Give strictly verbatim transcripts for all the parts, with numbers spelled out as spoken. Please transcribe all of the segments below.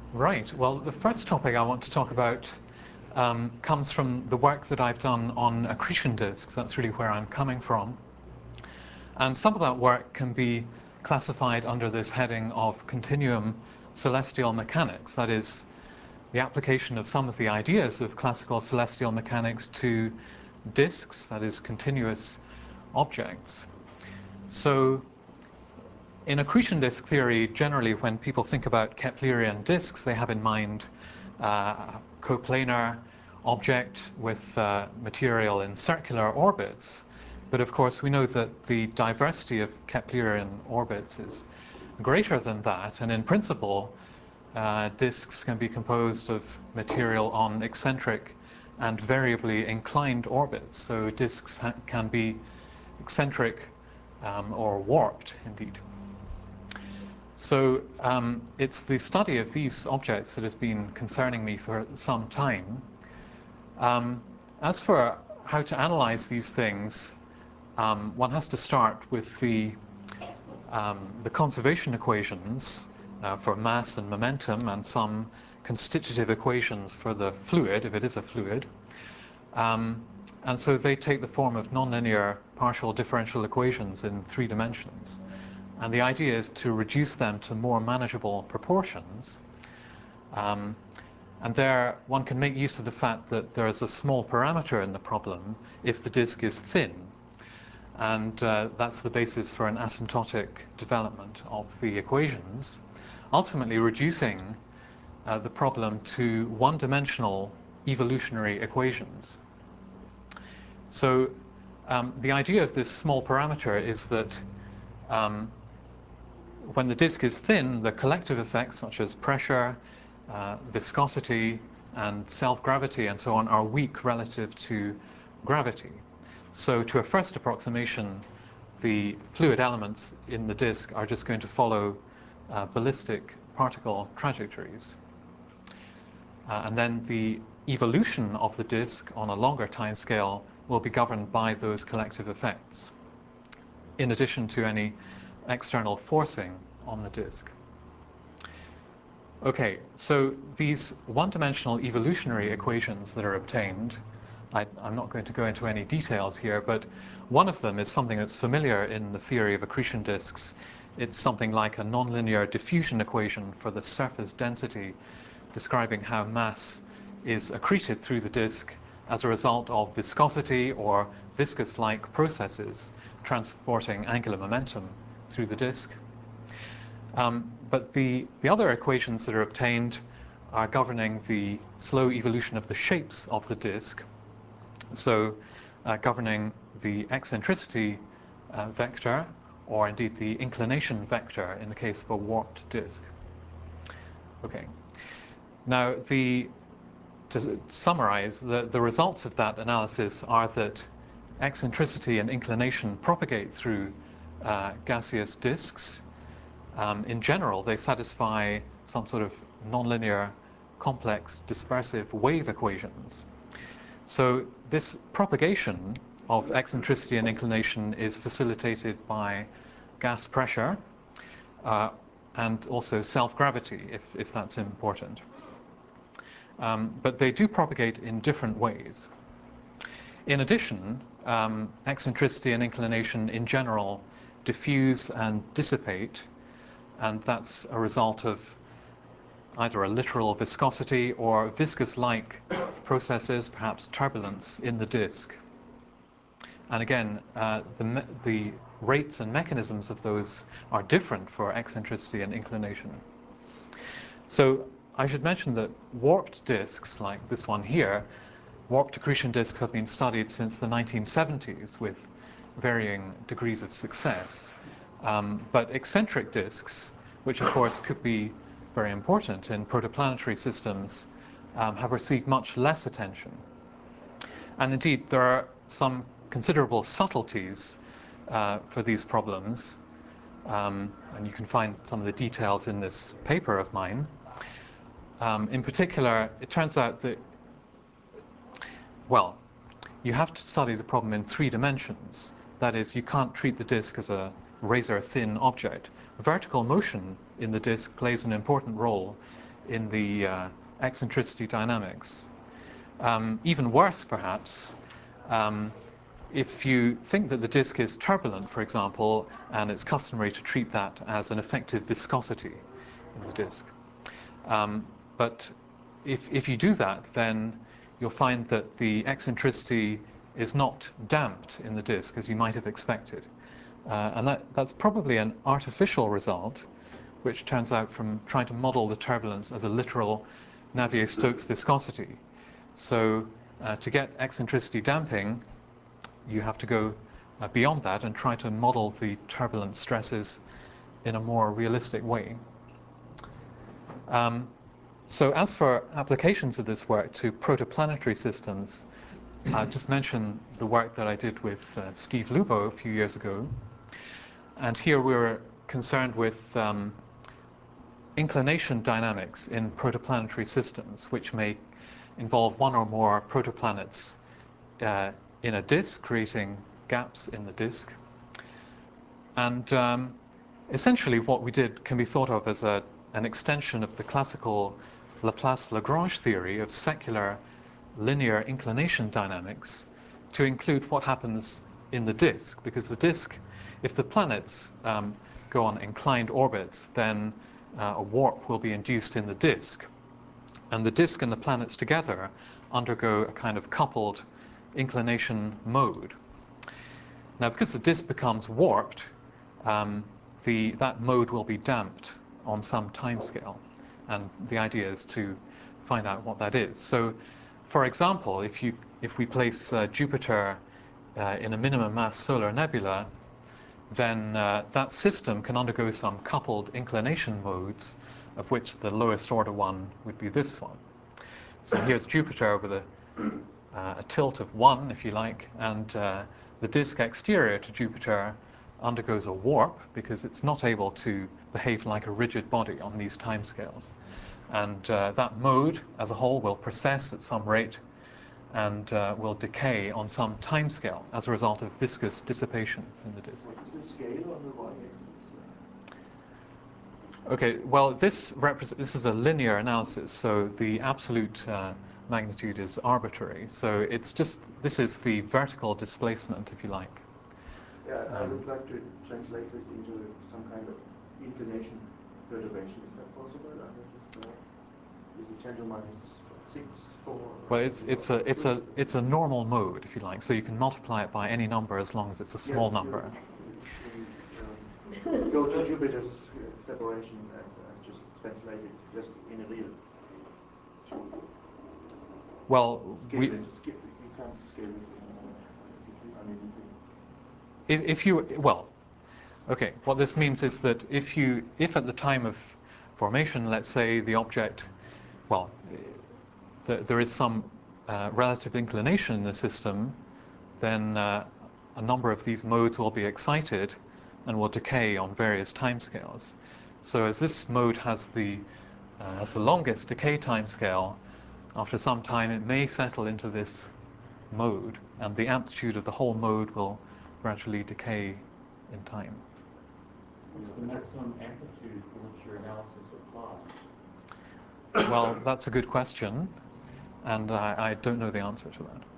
Right. Well, the first topic I want to talk about um, comes from the work that I've done on accretion disks. That's really where I'm coming from. And some of that work can be classified under this heading of continuum celestial mechanics. That is, the application of some of the ideas of classical celestial mechanics to disks, that is, continuous objects. So in accretion disk theory, generally when people think about Keplerian disks, they have in mind uh, a coplanar object with uh, material in circular orbits. But of course, we know that the diversity of Keplerian orbits is greater than that. And in principle, uh, disks can be composed of material on eccentric and variably inclined orbits. So disks can be eccentric um, or warped, indeed. So um, it's the study of these objects that has been concerning me for some time. Um, as for how to analyze these things, um, one has to start with the, um, the conservation equations uh, for mass and momentum, and some constitutive equations for the fluid, if it is a fluid. Um, and so they take the form of nonlinear partial differential equations in three dimensions. And the idea is to reduce them to more manageable proportions. Um, and there one can make use of the fact that there is a small parameter in the problem if the disk is thin. And uh, that's the basis for an asymptotic development of the equations, ultimately reducing uh, the problem to one-dimensional evolutionary equations. So um, the idea of this small parameter is that um, when the disk is thin, the collective effects such as pressure, uh, viscosity, and self-gravity and so on are weak relative to gravity. So to a first approximation, the fluid elements in the disk are just going to follow uh, ballistic particle trajectories. Uh, and then the evolution of the disk on a longer time scale will be governed by those collective effects, in addition to any external forcing on the disk. Okay, so these one-dimensional evolutionary equations that are obtained, I, I'm not going to go into any details here, but one of them is something that's familiar in the theory of accretion disks. It's something like a nonlinear diffusion equation for the surface density, describing how mass is accreted through the disk as a result of viscosity or viscous-like processes transporting angular momentum through the disk. Um, but the, the other equations that are obtained are governing the slow evolution of the shapes of the disk. So uh, governing the eccentricity uh, vector, or indeed the inclination vector in the case of a warped disk. Okay. Now, the, to summarize, the, the results of that analysis are that eccentricity and inclination propagate through uh, gaseous disks. Um, in general, they satisfy some sort of nonlinear, complex, dispersive wave equations. So this propagation of eccentricity and inclination is facilitated by gas pressure uh, and also self-gravity, if, if that's important. Um, but they do propagate in different ways. In addition, um, eccentricity and inclination in general diffuse and dissipate, and that's a result of either a literal viscosity or viscous-like processes, perhaps turbulence in the disk. And again, uh, the, the rates and mechanisms of those are different for eccentricity and inclination. So I should mention that warped disks, like this one here, warped accretion disks have been studied since the nineteen seventies with varying degrees of success. Um, but eccentric disks, which of course could be very important in protoplanetary systems, um, have received much less attention. And indeed, there are some considerable subtleties uh, for these problems. Um, and you can find some of the details in this paper of mine. Um, in particular, it turns out that, well, you have to study the problem in three dimensions. That is, you can't treat the disk as a razor-thin object. Vertical motion in the disk plays an important role in the uh, eccentricity dynamics. Um, even worse, perhaps, um, if you think that the disk is turbulent, for example, and it's customary to treat that as an effective viscosity in the disk. Um, but if, if you do that, then you'll find that the eccentricity is not damped in the disk as you might have expected. Uh, and that, that's probably an artificial result, which turns out from trying to model the turbulence as a literal Navier-Stokes viscosity. So uh, to get eccentricity damping, you have to go uh, beyond that and try to model the turbulent stresses in a more realistic way. Um, so as for applications of this work to protoplanetary systems, I'll just mention the work that I did with uh, Steve Lubo a few years ago. And here we were concerned with um, inclination dynamics in protoplanetary systems, which may involve one or more protoplanets uh, in a disk, creating gaps in the disk. And um, essentially what we did can be thought of as a, an extension of the classical Laplace-Lagrange theory of secular linear inclination dynamics to include what happens in the disk. Because the disk, if the planets um, go on inclined orbits, then uh, a warp will be induced in the disk. And the disk and the planets together undergo a kind of coupled inclination mode. Now, because the disk becomes warped, um, the, that mode will be damped on some timescale. And the idea is to find out what that is. So, for example, if, you, if we place uh, Jupiter uh, in a minimum mass solar nebula, then uh, that system can undergo some coupled inclination modes, of which the lowest order one would be this one. So here's Jupiter with a, uh, a tilt of one, if you like, and uh, the disk exterior to Jupiter undergoes a warp because it's not able to behave like a rigid body on these timescales. And uh, that mode as a whole will precess at some rate and uh, will decay on some timescale as a result of viscous dissipation in the disk. What is the scale on the y-axis? Okay, well, this represents this is a linear analysis, so the absolute uh, magnitude is arbitrary. So it's just this is the vertical displacement, if you like. Yeah, I Um, would like to translate this into some kind of inclination perturbation. Is that possible? I just, uh, is it ten to minus six, four? well, it's it's a it's a it's a normal mode, if you like. So you can multiply it by any number as long as it's a small yeah, number. You, um, go to Jupiter's separation and uh, just translate it just in a real. Well, Scale we. it. Scale, you can't scale it. Uh, I mean, If, if you well, okay. What this means is that if you if at the time of formation, let's say the object, well, th there is some uh, relative inclination in the system, then uh, a number of these modes will be excited and will decay on various timescales. So as this mode has the uh, has the longest decay timescale, after some time it may settle into this mode, and the amplitude of the whole mode will gradually decay in time. What's the maximum amplitude for which your analysis applies? Well, that's a good question, and I, I don't know the answer to that.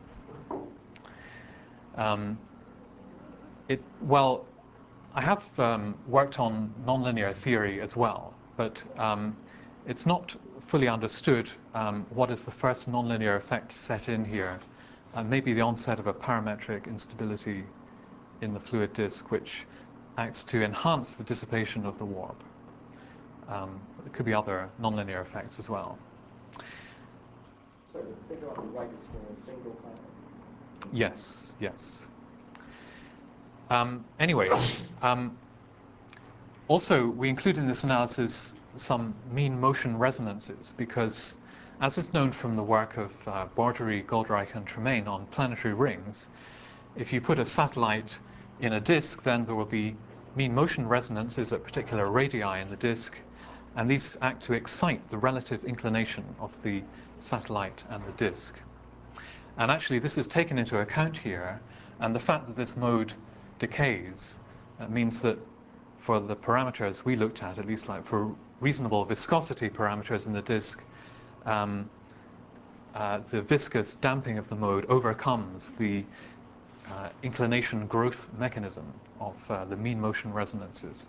Um, it, well, I have um, worked on nonlinear theory as well, but um, it's not fully understood um, what is the first nonlinear effect set in here. Uh, maybe the onset of a parametric instability in the fluid disk, which acts to enhance the dissipation of the warp. Um, there could be other nonlinear effects as well. So the figure on the right is for a single planet? Yes, yes. Um, anyway, um, also we include in this analysis some mean motion resonances because, as is known from the work of uh, Borderie, Goldreich, and Tremaine on planetary rings, if you put a satellite in a disk, then there will be mean motion resonances at particular radii in the disk, and these act to excite the relative inclination of the satellite and the disk. And actually this is taken into account here, and the fact that this mode decays uh, means that for the parameters we looked at, at least like for reasonable viscosity parameters in the disk, um, uh, the viscous damping of the mode overcomes the uh, inclination growth mechanism of uh, the mean motion resonances.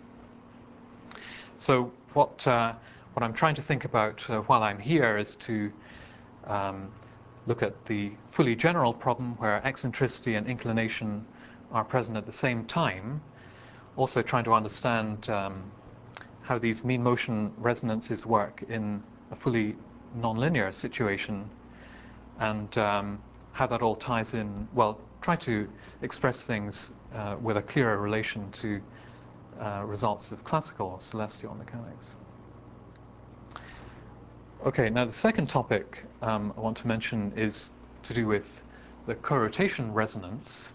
So what, uh, what I'm trying to think about uh, while I'm here is to um, look at the fully general problem where eccentricity and inclination are present at the same time, also trying to understand um, how these mean motion resonances work in a fully nonlinear situation, and um, how that all ties in, well, try to express things uh, with a clearer relation to uh, results of classical celestial mechanics. Okay, now the second topic um, I want to mention is to do with the co-rotation resonance.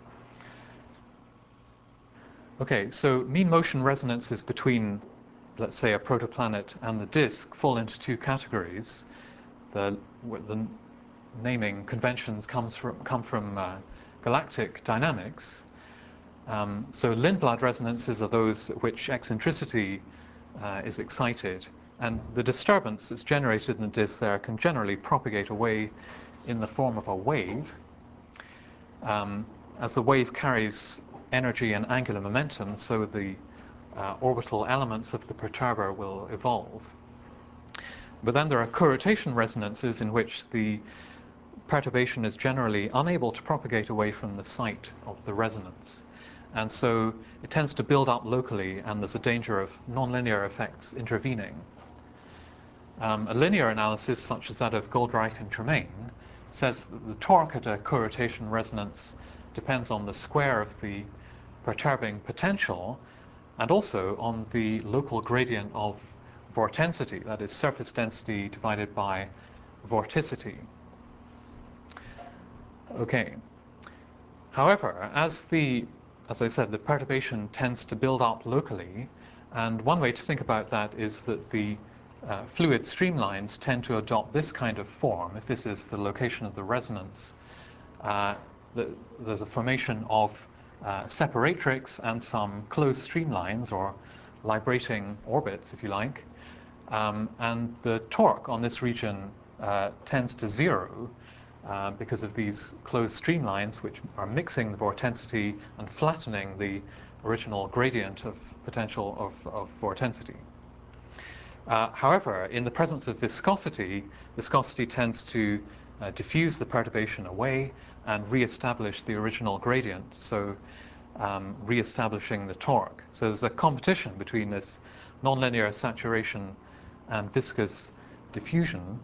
Okay, so mean motion resonances between, let's say, a protoplanet and the disk fall into two categories. The, the naming conventions comes from, come from uh, galactic dynamics. Um, so Lindblad resonances are those at which eccentricity uh, is excited, and the disturbance that's generated in the disk there can generally propagate away in the form of a wave. Um, as the wave carries energy and angular momentum, so the uh, orbital elements of the perturber will evolve. But then there are co-rotation resonances in which the perturbation is generally unable to propagate away from the site of the resonance. And so it tends to build up locally, and there's a danger of nonlinear effects intervening. Um, a linear analysis, such as that of Goldreich and Tremaine, says that the torque at a co-rotation resonance depends on the square of the perturbing potential and also on the local gradient of vortensity, that is, surface density divided by vorticity. Okay. However, as the, as I said, the perturbation tends to build up locally, and one way to think about that is that the uh, fluid streamlines tend to adopt this kind of form. If this is the location of the resonance, uh, the, there's a formation of uh, separatrix and some closed streamlines, or librating orbits, if you like, um, and the torque on this region uh, tends to zero, Uh, because of these closed streamlines, which are mixing the vortensity and flattening the original gradient of potential of, of vortensity. Uh, however, in the presence of viscosity, viscosity tends to uh, diffuse the perturbation away and re-establish the original gradient, so um, re-establishing the torque. So there's a competition between this nonlinear saturation and viscous diffusion.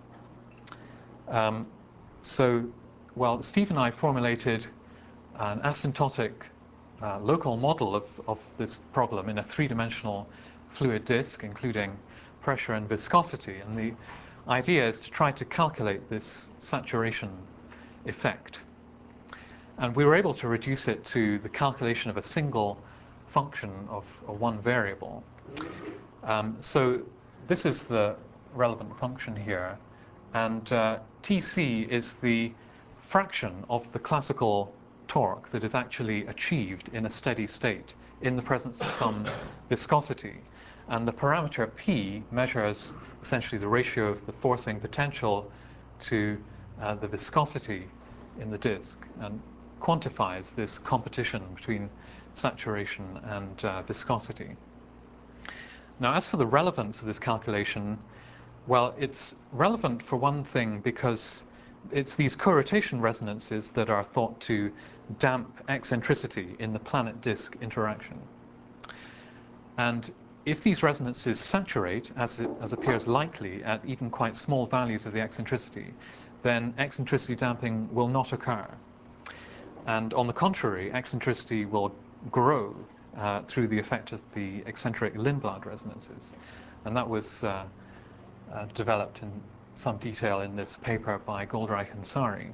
Um, So, well, Steve and I formulated an asymptotic uh, local model of, of this problem in a three-dimensional fluid disk, including pressure and viscosity. And the idea is to try to calculate this saturation effect. And we were able to reduce it to the calculation of a single function of a one variable. Um, so this is the relevant function here. And uh, T C is the fraction of the classical torque that is actually achieved in a steady state in the presence of some viscosity. And the parameter P measures essentially the ratio of the forcing potential to uh, the viscosity in the disk and quantifies this competition between saturation and uh, viscosity. Now, as for the relevance of this calculation, well, it's relevant for one thing because it's these co-rotation resonances that are thought to damp eccentricity in the planet-disk interaction. And if these resonances saturate, as, it, as appears likely, at even quite small values of the eccentricity, then eccentricity damping will not occur. And on the contrary, eccentricity will grow uh, through the effect of the eccentric Lindblad resonances. And that was uh, Uh, developed in some detail in this paper by Goldreich and Sari.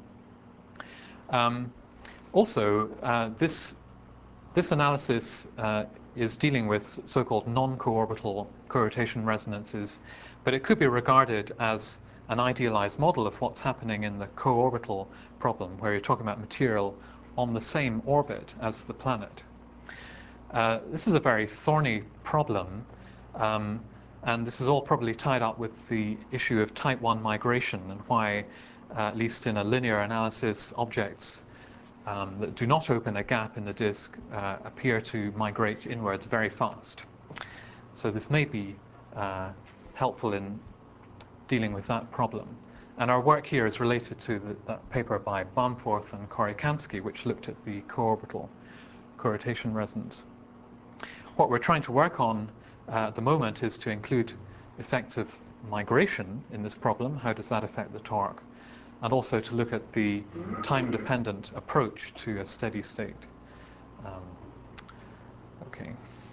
Um, also, uh, this, this analysis uh, is dealing with so-called non-co-orbital co-rotation resonances, but it could be regarded as an idealized model of what's happening in the co-orbital problem, where you're talking about material on the same orbit as the planet. Uh, this is a very thorny problem. Um, And this is all probably tied up with the issue of type one migration and why, uh, at least in a linear analysis, objects um, that do not open a gap in the disk uh, appear to migrate inwards very fast. So this may be uh, helpful in dealing with that problem. And our work here is related to the, that paper by Bamforth and Korikansky, which looked at the co-orbital co-rotation resonance. What we're trying to work on uh, at the moment is to include effects of migration in this problem. How does that affect the torque? And also to look at the time-dependent approach to a steady state. Um, okay.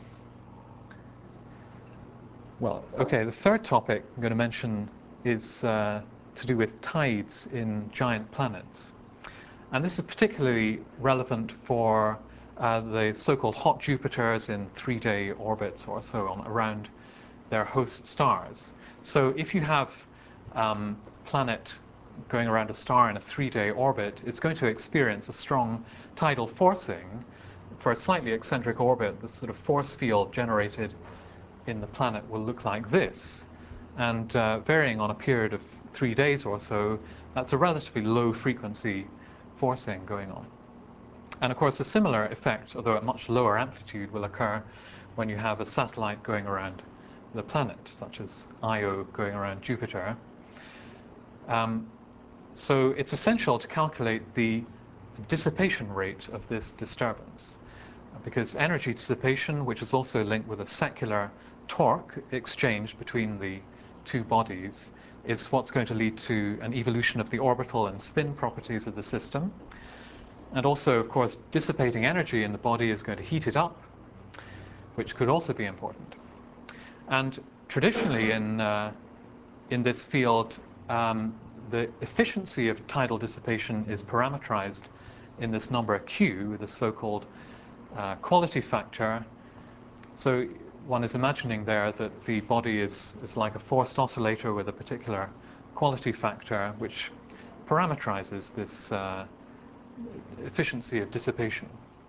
Well, okay, the third topic I'm going to mention is uh, to do with tides in giant planets. And this is particularly relevant for uh, the so-called hot Jupiters in three-day orbits or so on around their host stars. So if you have um, a planet going around a star in a three-day orbit, it's going to experience a strong tidal forcing. For a slightly eccentric orbit, the sort of force field generated in the planet will look like this. And uh, varying on a period of three days or so, that's a relatively low frequency forcing going on. And of course, a similar effect, although at much lower amplitude, will occur when you have a satellite going around the planet, such as Io going around Jupiter. Um, so it's essential to calculate the dissipation rate of this disturbance, because energy dissipation, which is also linked with a secular torque exchange between the two bodies, is what's going to lead to an evolution of the orbital and spin properties of the system. And also, of course, dissipating energy in the body is going to heat it up, which could also be important. And traditionally in, uh, in this field, um, the efficiency of tidal dissipation is parameterized in this number Q, the so-called uh, quality factor. So one is imagining there that the body is, is like a forced oscillator with a particular quality factor, which parameterizes this uh, efficiency of dissipation.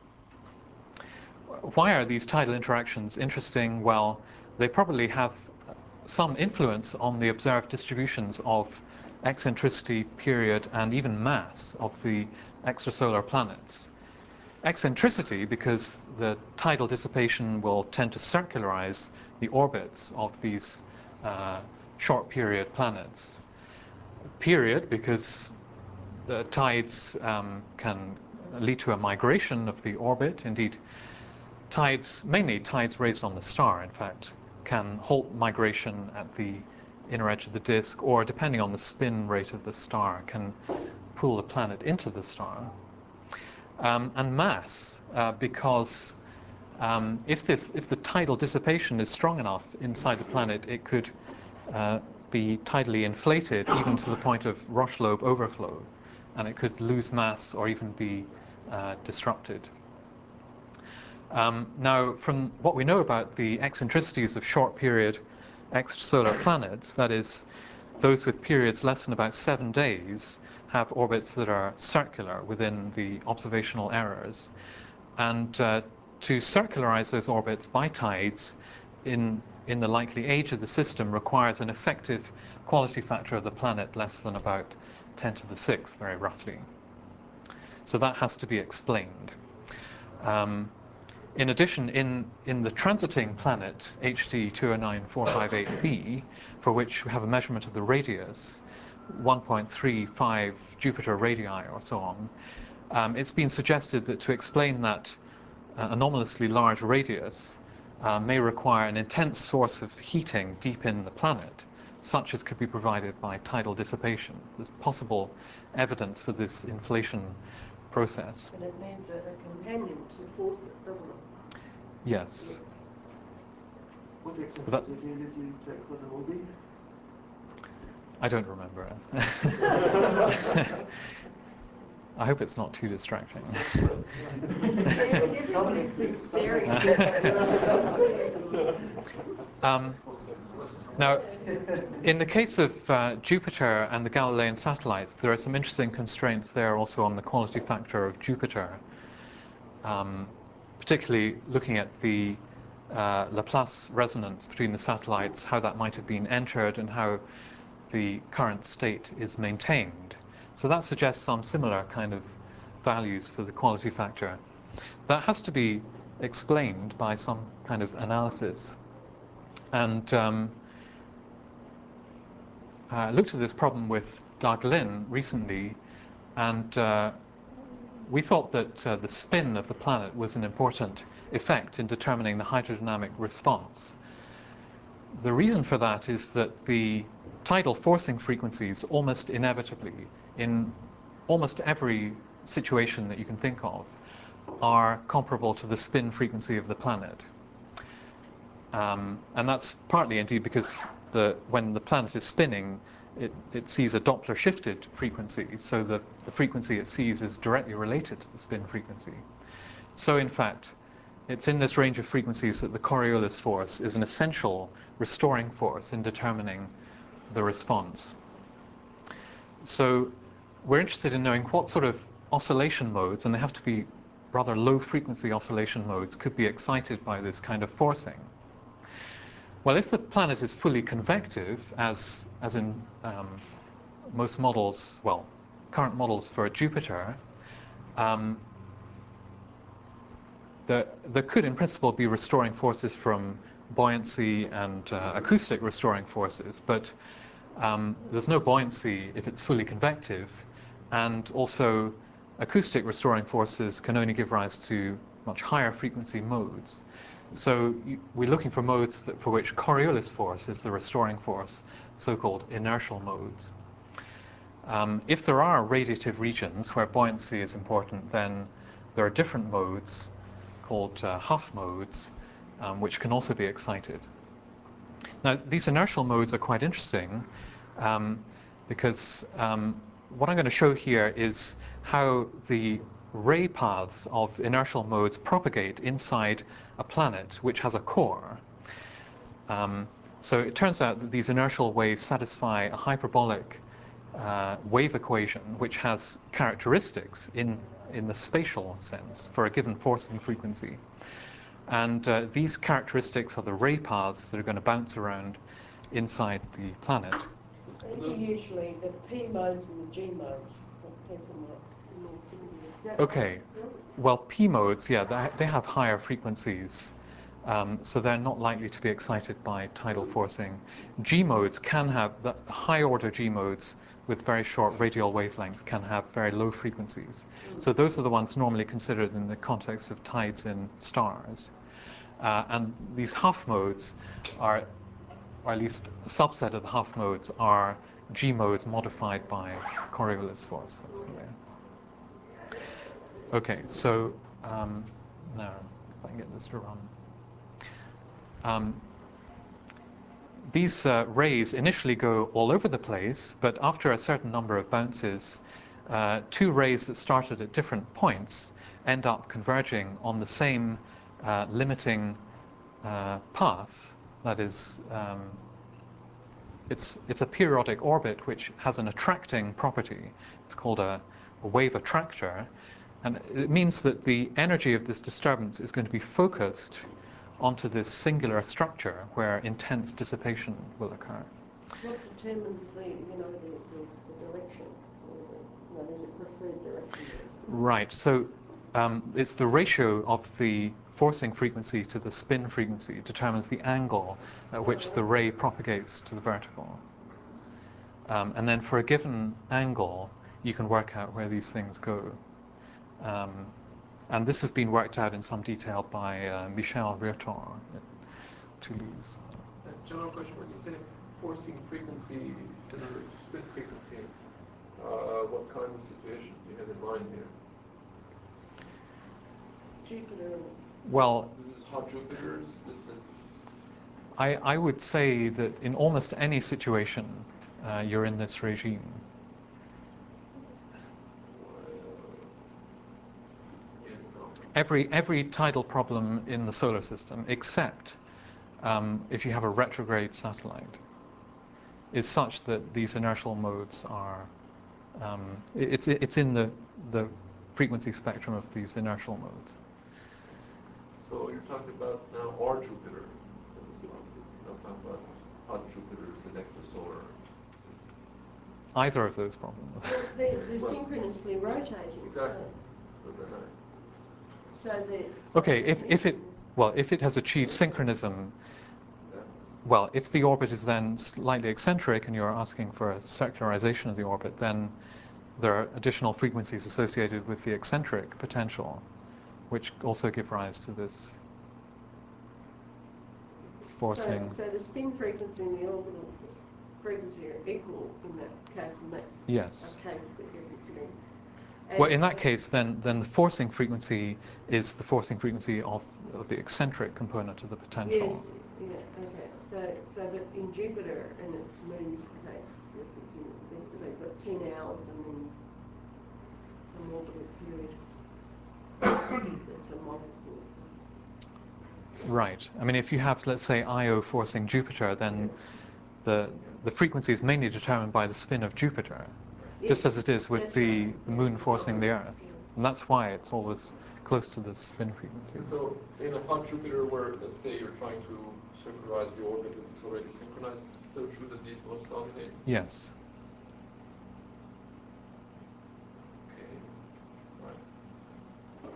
Why are these tidal interactions interesting? Well, they probably have some influence on the observed distributions of eccentricity, period, and even mass of the extrasolar planets. Eccentricity, because the tidal dissipation will tend to circularize the orbits of these uh, short period planets. Period, because the tides um, can lead to a migration of the orbit. Indeed, tides, mainly tides raised on the star, in fact, can halt migration at the inner edge of the disk, or depending on the spin rate of the star, can pull the planet into the star. Um, and mass, uh, because um, if, this, if the tidal dissipation is strong enough inside the planet, it could uh, be tidally inflated, even to the point of Roche lobe overflow, and it could lose mass or even be uh, disrupted. Um, now, from what we know about the eccentricities of short-period extrasolar planets, that is, those with periods less than about seven days have orbits that are circular within the observational errors. And uh, to circularize those orbits by tides in, in the likely age of the system requires an effective quality factor of the planet less than about ten to the sixth, very roughly. So that has to be explained. Um, In addition, in, in the transiting planet, H D two zero nine four five eight b, for which we have a measurement of the radius, one point three five Jupiter radii or so on, um, it's been suggested that to explain that uh, anomalously large radius uh, may require an intense source of heating deep in the planet, such as could be provided by tidal dissipation. There's possible evidence for this inflation process. And it needs a, a companion to force it, doesn't it? Yes. What eccentricity That- did you take for the movie? I don't remember. I hope it's not too distracting. Everybody's been staring. um, now, in the case of uh, Jupiter and the Galilean satellites, there are some interesting constraints there also on the quality factor of Jupiter, um, particularly looking at the uh, Laplace resonance between the satellites, how that might have been entered, and how the current state is maintained. So that suggests some similar kind of values for the quality factor. That has to be explained by some kind of analysis. And um, I looked at this problem with Doug Lin recently, and uh, we thought that uh, the spin of the planet was an important effect in determining the hydrodynamic response. The reason for that is that the tidal forcing frequencies almost inevitably, in almost every situation that you can think of, are comparable to the spin frequency of the planet. Um, and that's partly indeed because the, when the planet is spinning, it, it sees a Doppler shifted frequency, so the, the frequency it sees is directly related to the spin frequency. So in fact, it's in this range of frequencies that the Coriolis force is an essential restoring force in determining the response. So we're interested in knowing what sort of oscillation modes, and they have to be rather low frequency oscillation modes, could be excited by this kind of forcing. Well, if the planet is fully convective, as, as in um, most models, well, current models for Jupiter, um, there, there could in principle be restoring forces from buoyancy and uh, acoustic restoring forces, but um, there's no buoyancy if it's fully convective, and also acoustic restoring forces can only give rise to much higher frequency modes. So you, we're looking for modes that, for which Coriolis force is the restoring force, so-called inertial modes. Um, if there are radiative regions where buoyancy is important, then there are different modes called uh, Huff modes, um, which can also be excited. Now, these inertial modes are quite interesting um, because um, what I'm going to show here is how the ray paths of inertial modes propagate inside a planet which has a core. Um, so it turns out that these inertial waves satisfy a hyperbolic uh, wave equation which has characteristics in, in the spatial sense for a given forcing frequency. And uh, these characteristics are the ray paths that are going to bounce around inside the planet. These are usually the P modes and the G modes that people might be more familiar with. Is that Okay. right? Well, P modes, yeah, they, they have higher frequencies, um, so they're not likely to be excited by tidal forcing. G modes can have, the high order G modes with very short radial wavelength can have very low frequencies. So those are the ones normally considered in the context of tides in stars. Uh, and these Huff modes are, or at least a subset of the Huff modes, are G modes modified by Coriolis force. That's the way. Okay, so um, now if I can get this to run. Um, these uh, rays initially go all over the place, but after a certain number of bounces, uh, two rays that started at different points end up converging on the same uh, limiting uh, path. That is, um, it's, it's a periodic orbit which has an attracting property. It's called a, a wave attractor. And it means that the energy of this disturbance is going to be focused onto this singular structure where intense dissipation will occur. What determines the, you know, the, the, the direction? Or the, you know, there's a preferred direction there. Right, so um, it's the ratio of the forcing frequency to the spin frequency determines the angle at which the ray propagates to the vertical. Um, and then for a given angle, you can work out where these things go. Um, and this has been worked out in some detail by uh, Michel Virton at Toulouse. A general question, when you say forcing frequency similar to spin frequency, uh, what kinds of situations do you have in mind here? Jupiter. Well, This is hot Jupiters, this is... I, I would say that in almost any situation, uh, you're in this regime. Every, every tidal problem in the solar system, except um, if you have a retrograde satellite, is such that these inertial modes are, um, it's, it's in the, the frequency spectrum of these inertial modes. So So you're talking about now our Jupiter in this quantity. You're not talking about hot Jupiters and extrasolar systems. Either of those problems. Well, they're, they're Well, synchronously rotating. Exactly. So, So then I, so they. Okay, if, if it, well, if it has achieved synchronism, yeah. well, if the orbit is then slightly eccentric and you're asking for a circularization of the orbit, then there are additional frequencies associated with the eccentric potential, which also give rise to this forcing. So, so the spin frequency and the orbital frequency are equal in that case, and that's Yes. a case that you're considering. Well, And- in that case, then then the forcing frequency is the forcing frequency of, of the eccentric component of the potential. Yes, yeah, okay. So, so that in Jupiter and its moon's case, if you, so you've got ten hours and then some orbital period. It's a multiple. Right. I mean, if you have, let's say, Io forcing Jupiter, then the the frequency is mainly determined by the spin of Jupiter, just as it is with That's the, right. the moon forcing the Earth. And that's why it's always close to the spin frequency. And so in a hot Jupiter where, let's say, you're trying to synchronize the orbit and it's already synchronized, it's still true that these modes dominate? Yes. Okay. Right.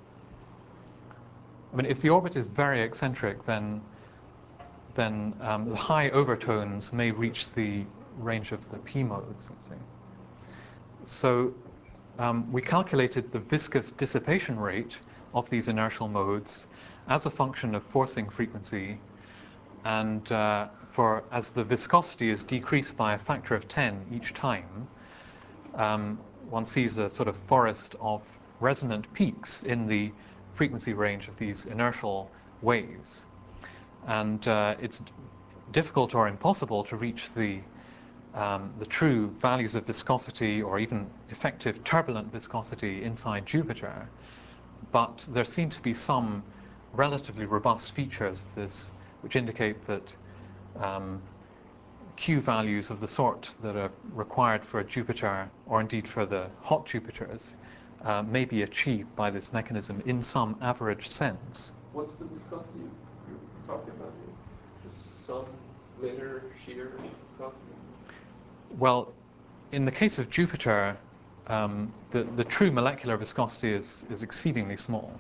I mean, if the orbit is very eccentric, then then um, the high overtones may reach the range of the P modes, let's say. So um, we calculated the viscous dissipation rate of these inertial modes as a function of forcing frequency, and uh, for as the viscosity is decreased by a factor of ten each time, um, one sees a sort of forest of resonant peaks in the frequency range of these inertial waves. And uh, it's difficult or impossible to reach the um, the true values of viscosity or even effective turbulent viscosity inside Jupiter, but there seem to be some relatively robust features of this which indicate that um, Q values of the sort that are required for Jupiter, or indeed for the hot Jupiters, uh, may be achieved by this mechanism in some average sense. What's the viscosity you're talking about here? Just some linear shear viscosity? Well, in the case of Jupiter, um, the, the true molecular viscosity is, is exceedingly small.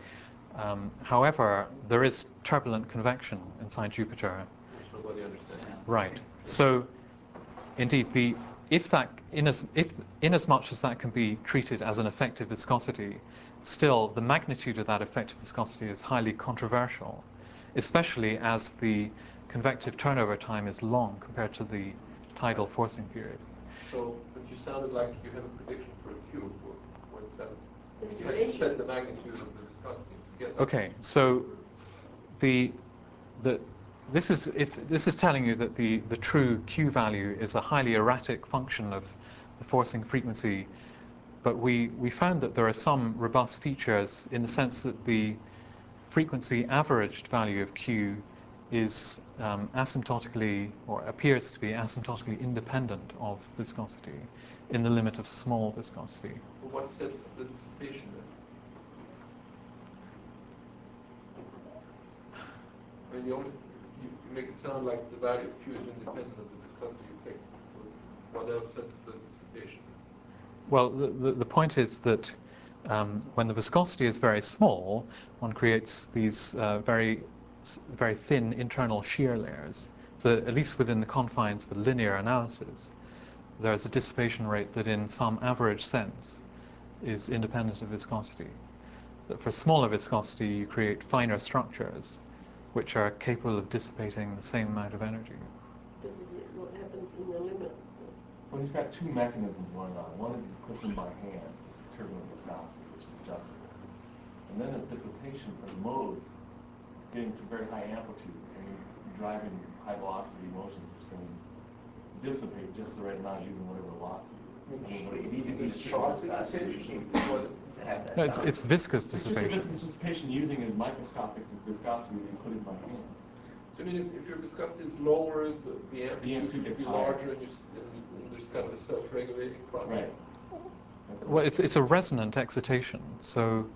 Um, however, there is turbulent convection inside Jupiter. Which nobody understands. Right. So, indeed, the if that in as if in as much as that can be treated as an effective viscosity, still the magnitude of that effective viscosity is highly controversial, especially as the convective turnover time is long compared to the tidal forcing period. So, but you sounded like you have a prediction for a Q. What is that? It's You had to set the magnitude of the viscosity to get that. Okay, so the the this is if this is telling you that the the true Q value is a highly erratic function of the forcing frequency, but we we found that there are some robust features in the sense that the frequency averaged value of Q is um, asymptotically, or appears to be asymptotically independent of viscosity in the limit of small viscosity. But what sets the dissipation then? I mean, you, only, you, you make it sound like the value of Q is independent of the viscosity you pick. What else sets the dissipation? Well, the, the, the point is that um, when the viscosity is very small, one creates these uh, very, very thin internal shear layers. So at least within the confines of a linear analysis, there's a dissipation rate that in some average sense is independent of viscosity. But for smaller viscosity, you create finer structures which are capable of dissipating the same amount of energy. But is it what happens in the limit? So he's got two mechanisms going on. One is he puts in by hand, this turbulent viscosity, which is adjustable. And then there's dissipation for the modes getting to very high amplitude and driving high velocity motions, which can dissipate just the right amount using whatever velocity it is. I mean, what it- Either sharp dissipation or what? No, it's, it's viscous It's just a dissipation. viscous dissipation using his microscopic viscosity that he put in by hand. So I mean, if, if your viscosity is lower, the, the amplitude amplitude would gets be higher. larger, and, you, s- and, and there's kind of a self-regulating process. Right. That's Well, it's, it's a resonant excitation. So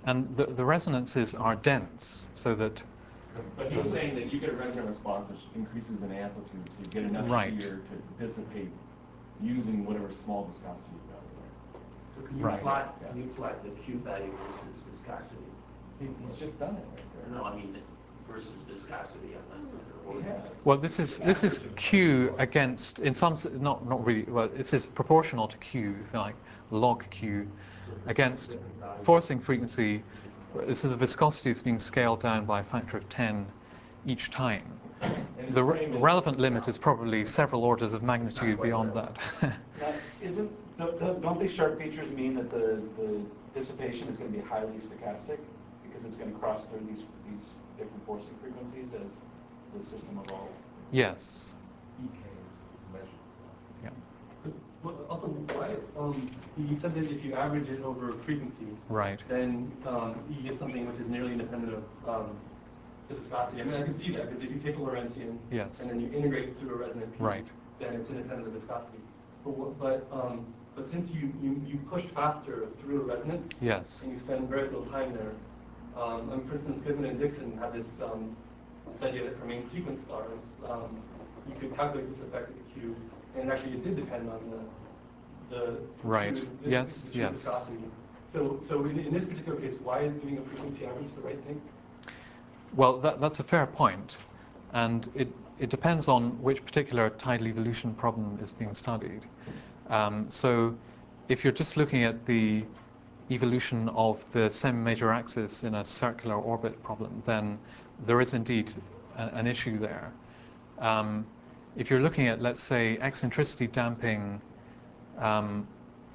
And the, the resonances are dense, so that... But he's saying that you get a resonant response which increases in amplitude to get enough Right. shear to dissipate using whatever small viscosity you got there. So can you Right. plot, can you plot the Q value versus viscosity? He, he's just done it right there. No, I mean versus viscosity on the, on the Yeah. Well, this is this is Q against, in some s- not not really. Well, this is proportional to Q, if you like, log Q, against forcing frequency. This is the viscosity is being scaled down by a factor of ten each time. And his The re- claim is- relevant limit is probably several orders of magnitude beyond that. Now, isn't, don't, don't don't these sharp features mean that the, the dissipation is going to be highly stochastic? Because it's going to cross through these, these different forcing frequencies as the system evolves? Yes. E K is measured. Yeah. So, well, also, why, um, you said that if you average it over frequency, Right. then um, you get something which is nearly independent of um, the viscosity. I mean, I can see that, because if you take a Lorentzian Yes. and then you integrate it through a resonant P, Right. then it's independent of viscosity. But, what- but, um, but since you, you, you push faster through a resonance, Yes. and you spend very little time there, um, and for instance, Goodman and Dixon had this, um, this idea that for main sequence stars, um, you could calculate this effect of the Q, and actually it did depend on the, the Right. true, this, Yes, the true yes. viscosity. So, so in, in this particular case, why is doing a frequency average the right thing? Well, that, that's a fair point, and it, it depends on which particular tidal evolution problem is being studied. Um, so if you're just looking at the evolution of the semi-major axis in a circular orbit problem, then there is indeed a, an issue there. Um, if you're looking at, let's say, eccentricity damping um,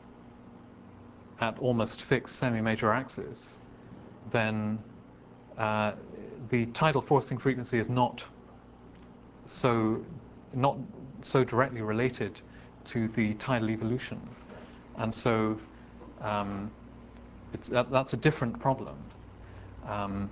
at almost fixed semi-major axis, then uh, the tidal forcing frequency is not so not so directly related to the tidal evolution, and so um, it's that, that's a different problem. Um,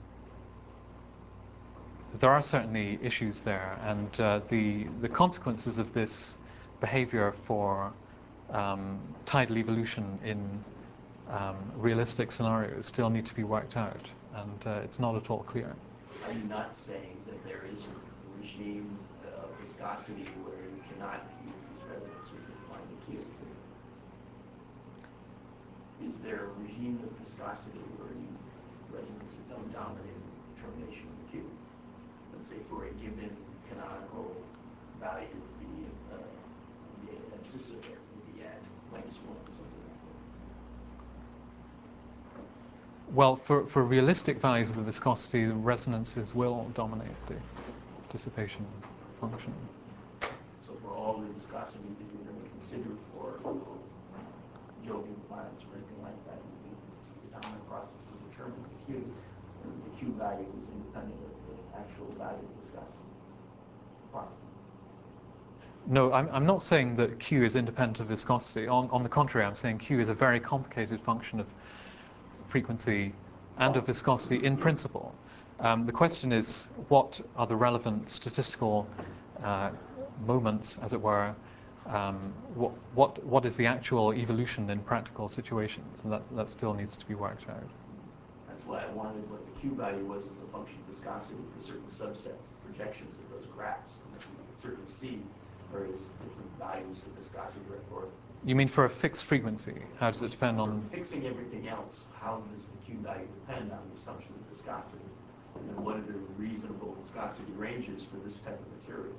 there are certainly issues there, and uh, the the consequences of this behavior for um, tidal evolution in um, realistic scenarios still need to be worked out, and uh, it's not at all clear. Are you not saying that there is a regime of viscosity where you cannot use these resonances to define the Q? Is there a regime of viscosity where you, resonances don't dominate in the determination of the Q? Let's say for a given canonical value of the, uh, the abscissa there would be at minus one or something like this. Well, for, for realistic values of the viscosity, the resonances will dominate the dissipation function. So for all the viscosities that you're going to consider for Jovian planets or anything like that, you think it's the dominant process that determines the Q, and the Q value is independent of the actual value of viscosity, approximately. No, I'm, I'm not saying that Q is independent of viscosity. On, on the contrary, I'm saying Q is a very complicated function of frequency and of viscosity in principle. Um, the question is, what are the relevant statistical uh, moments, as it were? Um, what, what, what is the actual evolution in practical situations? And that, that still needs to be worked out. That's why I wanted what the Q value was as a function of viscosity for certain subsets, projections of those graphs. And that we can certainly see various different values of viscosity or You mean for a fixed frequency? How does it depend on... fixing everything else, how does the Q value depend on the assumption of viscosity? And what are the reasonable viscosity ranges for this type of material?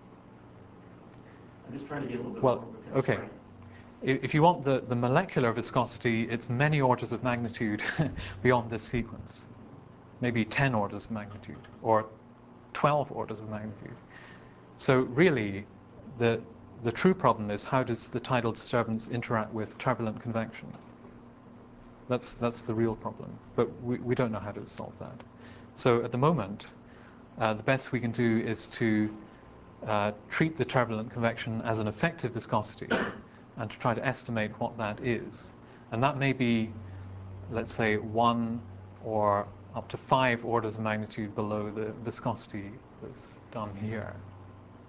I'm just trying to get a little bit Well, more of a constraint. okay. If you want the, the molecular viscosity, it's many orders of magnitude beyond this sequence. Maybe ten orders of magnitude, or twelve orders of magnitude. So really, the, the true problem is, how does the tidal disturbance interact with turbulent convection? That's, that's the real problem, but we, we don't know how to solve that. So at the moment, uh, the best we can do is to uh, treat the turbulent convection as an effective viscosity and to try to estimate what that is. And that may be, let's say, one or up to five orders of magnitude below the viscosity that's done here.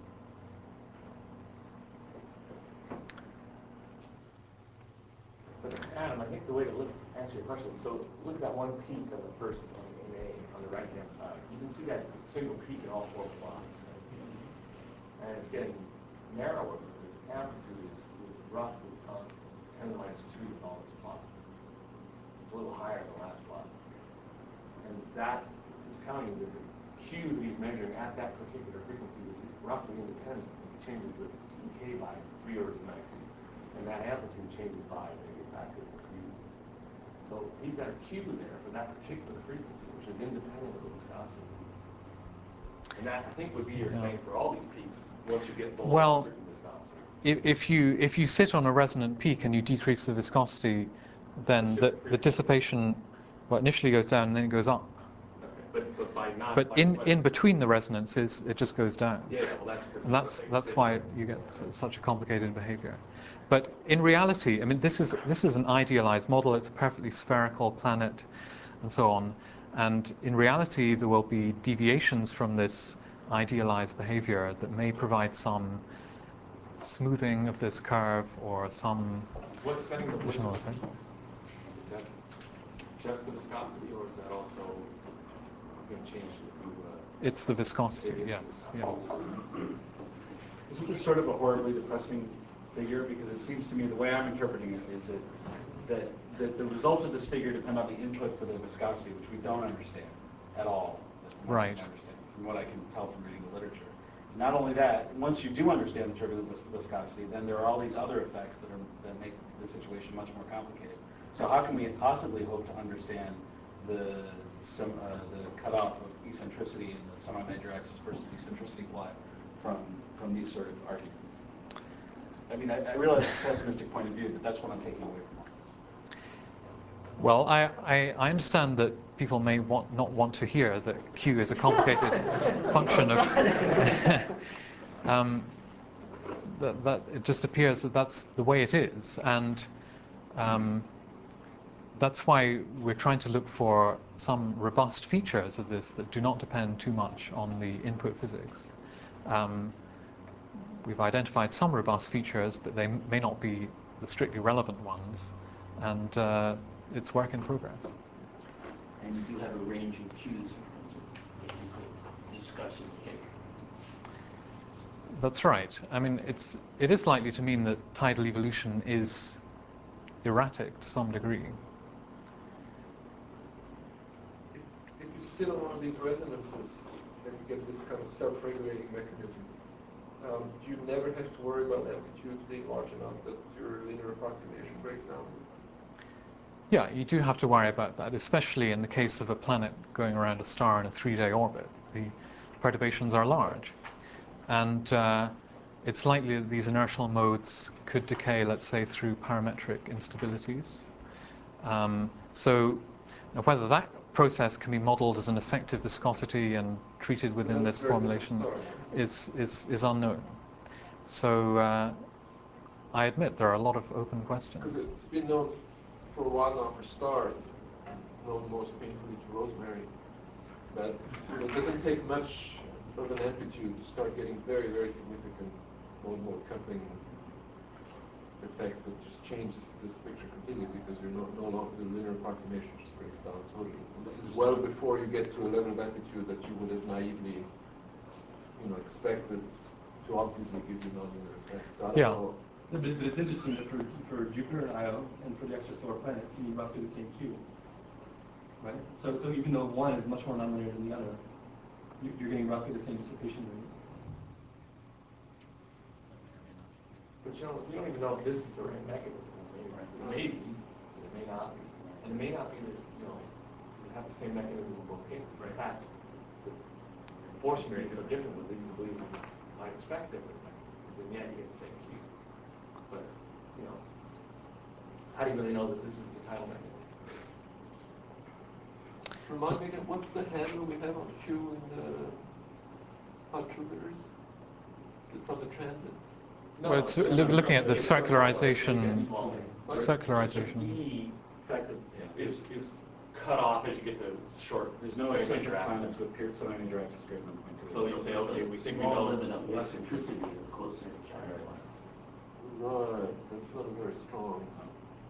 But Adam, I think the way to look, answer your question is, so look at that one peak of the first one in A on the right-hand side. You can see that single peak in all four plots. Right? And it's getting narrower, but the amplitude is, is roughly constant. It's ten to the minus two in all these plots. It's a little higher in the last plot. And that is telling you that the Q that he's measuring at that particular frequency is roughly independent. It changes the E K by three orders of magnitude. And that amplitude changes by maybe a factor of three. So he's got a Q there for that particular frequency, which is independent of the viscosity. And that, I think, would be your Yeah. claim for all these peaks once you get below Well, a certain viscosity. if, if you if you sit on a resonant peak and you decrease the viscosity, then the, the dissipation, well, initially goes down and then it goes up. Okay, but, but by not... But by in, less- in between the resonances, it just goes down. Yeah, yeah, well, that's because... And that's that's why you get s- such a complicated behavior. But in reality, I mean, this is this is an idealized model. It's a perfectly spherical planet, and so on. And in reality, there will be deviations from this idealized behavior that may provide some smoothing of this curve or some What's setting the additional limit? effect. Is that just the viscosity, or is that also going to change if you... Uh, It's the viscosity, it is yes, viscosity. yes. Isn't this sort of a horribly depressing figure? Because it seems to me, the way I'm interpreting it is that, that, that the results of this figure depend on the input for the viscosity, which we don't understand at all. From what I Right. can understand, from what I can tell from reading the literature. Not only that, once you do understand the turbulent vis- viscosity, then there are all these other effects that, are, that make the situation much more complicated. So how can we possibly hope to understand the, some, uh, the cutoff of eccentricity in the semi-major axis versus eccentricity plot from, from these sort of arguments? I mean, I, I realize it's a pessimistic point of view, but that's what I'm taking away from all this. Well, I, I, I understand that people may want, not want to hear that Q is a complicated function of... um, that, that it just appears that that's the way it is. And um, that's why we're trying to look for some robust features of this that do not depend too much on the input physics. Um, we've identified some robust features, but they may not be the strictly relevant ones. And uh, it's work in progress. And you do have a range in Q's in principle that you could discuss in here. That's right. I mean, it's it is likely to mean that tidal evolution is erratic to some degree. If, if you sit on one of these resonances and you get this kind of self-regulating mechanism, um, do you never have to worry about amplitudes being large enough that your linear approximation breaks down? Yeah, you do have to worry about that, especially in the case of a planet going around a star in a three-day orbit. The perturbations are large. And uh, it's likely that these inertial modes could decay, let's say, through parametric instabilities. Um, so now whether that process can be modeled as an effective viscosity and treated within That's this a very formulation different story. is, is, is unknown. So uh, I admit there are a lot of open Because questions. it's been known for a while now for stars, known most painfully to Rosemary, that you know, it doesn't take much of an amplitude to start getting very, very significant mode-mode coupling effects that just change this picture completely because you're no, no longer, the linear approximation just breaks down totally. And this is well before you get to a level of amplitude that you would have naively, you know, expected to obviously give you nonlinear effects. So I don't Yeah. know. No, but, but it's interesting that for, for Jupiter and Io and for the extrasolar planets, you need roughly the same Q. Right? So, so even though one is much more nonlinear than the other, you, you're getting roughly the same dissipation rate. But you know, we don't even know if this is the right mechanism. It may be, it may not be. And it may not be that, you know, you have the same mechanism in both cases. In fact, the proportion rates are different than you believe you might expect different mechanisms, and yet you get the same Q. But, you know, how do you really know that this is the tidal mechanism? Remind me again, what's the handle we have on Q in the hot Jupiters? Is it from the transits? No, Well, it's it's loo- from- looking at the it's from- circularization- it's smaller. circularization. E effect is, is cut off as you get the short. There's no eccentric planets with period semi-major axis greater than zero point two. So you say, okay, we think we Small know. limit of the eccentricity of closer to counterclockwise. Right, that's not very strong.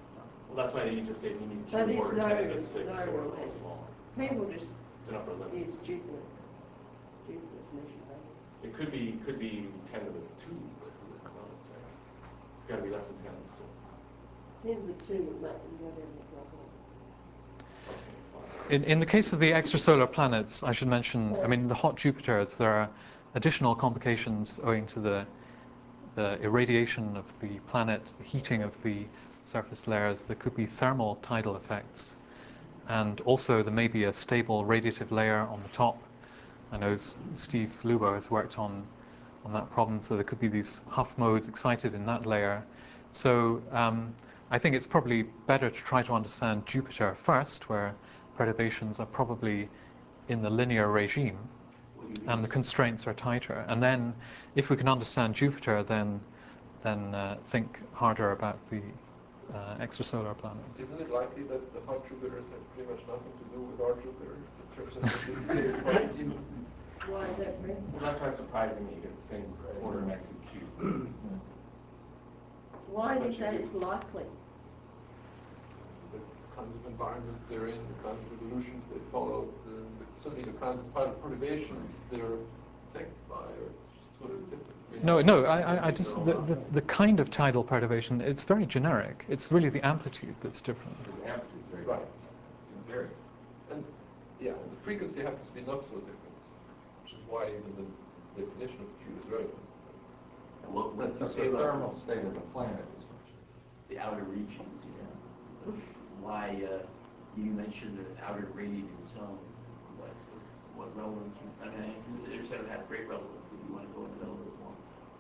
Well, that's why you just say you need two But or it's ten no, to it's six no or real go answer. small. People just It's an upper limit. use Jupiter. Jupiter's measure value. It could be, could be ten to the two, but no, that's right. It's gotta be less than ten to six. Ten to the two would make them go down the problem. Okay, fine. In, in the case of the extrasolar planets, I should mention, I mean, the hot Jupiters, there are additional complications owing to the, the irradiation of the planet, the heating of the surface layers. There could be thermal tidal effects. And also there may be a stable radiative layer on the top. I know S- Steve Lubo has worked on, on that problem, so there could be these Huff modes excited in that layer. So um, I think it's probably better to try to understand Jupiter first, where perturbations are probably in the linear regime and the constraints are tighter. And then if we can understand Jupiter, then, then uh, think harder about the uh, extrasolar planets. Isn't it likely that the hot Jupiters have pretty much nothing to do with our Jupiter in terms of anticipated quantities? Why is that, Fred? Well, that's why it's surprising that you get the same order of magnitude cube. Why do you say it's likely? The kinds of environments they're in, the kinds of evolutions they follow, the, the, certainly the kinds of tidal perturbations they're affected by are just sort of different. You No, know, no, I, I- I just, the, the, the kind of tidal perturbation, it's very generic. It's really the amplitude that's different. The amplitude is very Right. different. Very. And yeah, and the frequency happens to be not so different, which is why even the definition of Q is relevant. And what, when you The say about thermal state of the planet is much. the outer regions, yeah, why, uh, you mentioned the outer radiating zone, what, what relevance, I mean, I- they said it had great relevance, but you want to go into that a little bit more?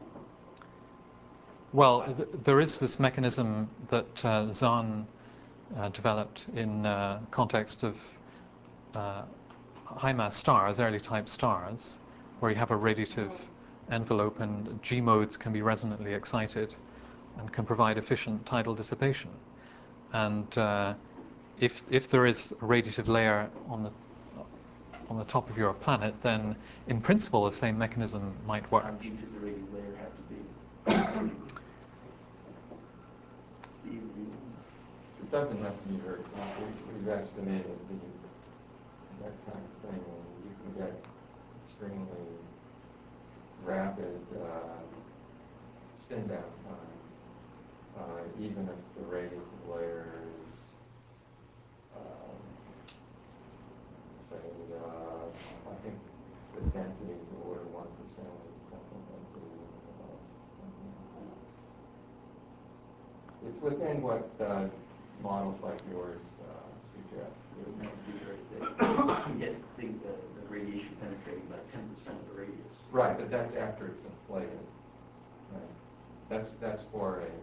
Well, th- there is this mechanism that uh, Zahn uh, developed in uh, context of uh, high mass stars, early type stars, where you have a radiative envelope and G modes can be resonantly excited and can provide efficient tidal dissipation. And uh, if if there is a radiative layer on the on the top of your planet, then in principle the same mechanism might work. How deep does the radiating layer have to be? Steve, you? It doesn't have to be very deep. We've estimated the, that kind of thing, and you can get extremely rapid uh, spin down times, uh, even if the radiative layer is, um, say, uh, I think the density is the order one percent of the central density of the device, something like that. It's within what uh, models like yours uh, suggest. It doesn't have to be very thick. You get the, the, the radiation penetrating about ten percent of the radius. Right, but that's after it's inflated. Right. That's that's for a,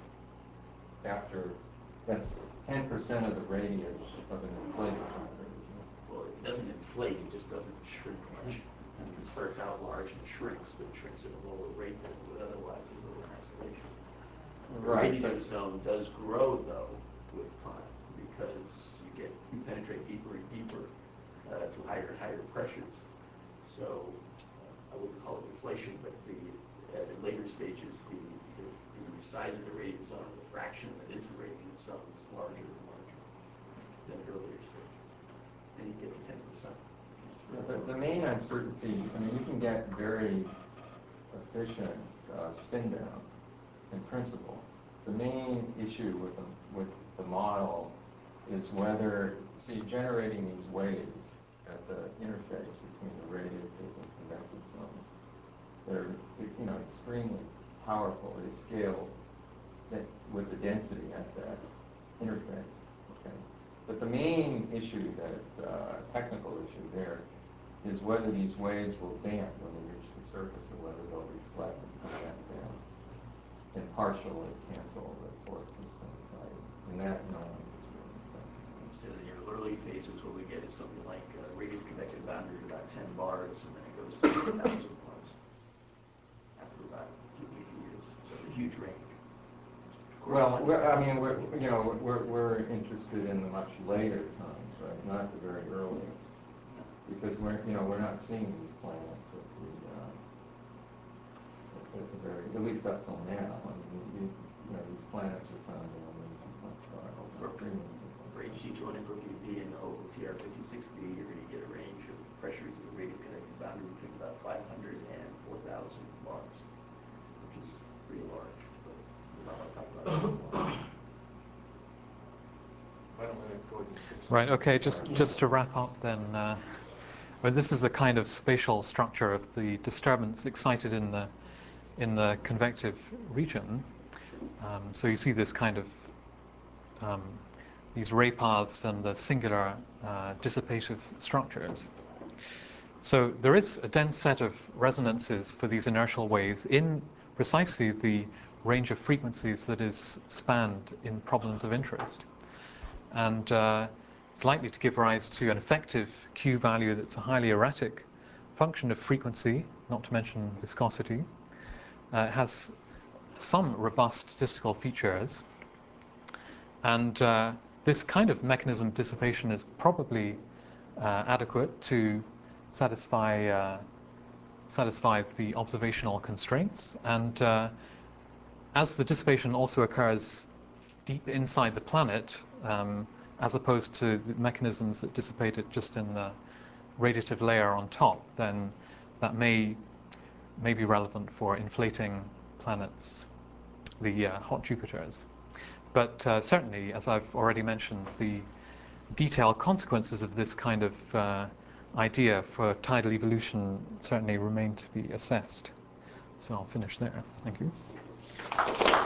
a after that's ten percent of the radius of an inflated fiber, isn't it? Well, it doesn't inflate, it just doesn't shrink much. I mean, it starts out large and shrinks, but it shrinks at a lower rate than it would otherwise in lower isolation. The Right, radiative but- zone does grow, though, with time, because you get, you penetrate deeper and deeper uh, to higher and higher pressures. So uh, I wouldn't call it inflation, but the, at the later stages, the, the, the size of the radiant zone, the fraction that is the radiant zone is larger and larger than earlier stages. And you get to ten percent. The, the main uncertainty, I mean, you can get very efficient uh, spin down in principle. The main issue with the, with the model is whether, see, generating these waves at the interface between the radiative and convective zone, they're, you know, extremely powerful. They scale that with the density at that interface, okay? But the main issue, that uh, technical issue there, is whether these waves will bend when they reach the surface, or whether they'll reflect and come back down and partially cancel the torque that's been decided. And that, no one is really investigating. So in your early phases, what we get is something like uh, radiative convective boundary at about ten bars, and then it goes to one thousand bars after about a few years. So it's a huge range. Well, we're, I mean, we're, you know, we're, we're interested in the much later times, right? Not the very early, because we're, you know, we're not seeing these planets at the, uh, at the very, at least up till now. I mean, you, you you know, these planets are found in a main sequence star. For, three main for sequence H G two hundred for B B and O T R fifty-six B, you're going to get a range of pressures of the radiokinetic boundary between about five hundred and four thousand bars, which is pretty large, but we don't want to talk about that. Why don't I go ahead and switch? Right, okay, just, just to wrap up then, uh, well, this is the kind of spatial structure of the disturbance excited in the, in the convective region. Um, so you see this kind of, um, these ray paths and the singular uh, dissipative structures. So there is a dense set of resonances for these inertial waves in precisely the range of frequencies that is spanned in problems of interest. And uh, it's likely to give rise to an effective Q value that's a highly erratic function of frequency, not to mention viscosity. Uh, it has some robust statistical features. And uh, this kind of mechanism dissipation is probably uh, adequate to satisfy, uh, satisfy the observational constraints. And uh, as the dissipation also occurs deep inside the planet, um, as opposed to the mechanisms that dissipate it just in the radiative layer on top, then that may, may be relevant for inflating planets, the uh, hot Jupiters. But uh, certainly, as I've already mentioned, the detailed consequences of this kind of uh, idea for tidal evolution certainly remain to be assessed. So I'll finish there. Thank you.